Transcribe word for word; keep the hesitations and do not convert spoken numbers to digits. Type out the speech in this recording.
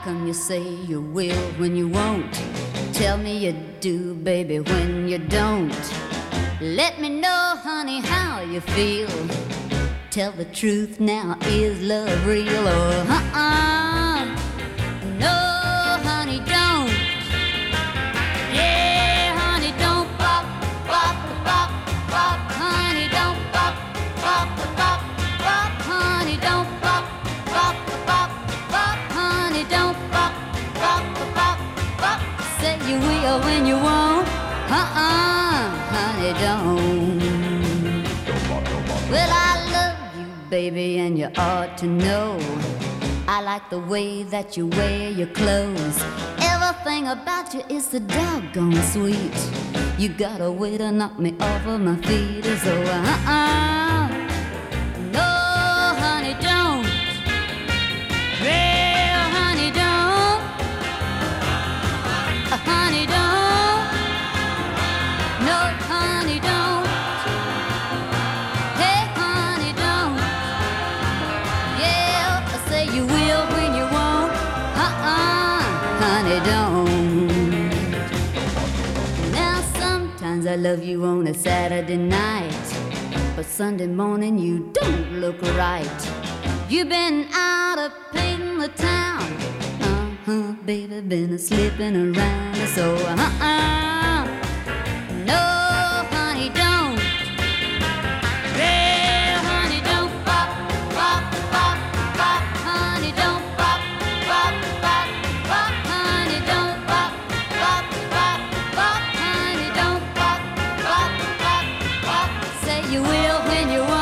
come you say you will when you won't? Tell me you do, baby, when you don't. Let me know, honey, how you feel. Tell the truth now, is love real or uh-uh? No, honey, don't. Yeah, honey, don't bop, bop, bop, bop. Honey, don't bop, bop, bop, bop. Honey, don't bop, bop, bop, bop. Honey, don't bop, bop, bop, bop. Say you will when you won't. Uh-uh, honey, don't. Well, I love you, baby, and you ought to know. I like the way that you wear your clothes. Everything about you is so doggone sweet. You got a way to knock me off of my feet. So uh-uh, no, honey, don't. Real honey, don't. Uh, honey, don't. No, honey, don't. Hey, honey, don't. Yeah, I say you will when you won't. Uh-uh, honey, don't. Now sometimes I love you on a Saturday night, but Sunday morning you don't look right. You've been out of painting the town. Uh-huh, baby, been a slipping around. So uh-uh, no, honey, don't. Real honey, don't bop, bop, bop, bop. Honey, don't bop, bop, bop, bop. Honey, don't bop, bop, bop, bop. Honey, don't bop, bop, bop, bop. Say you will when you won't.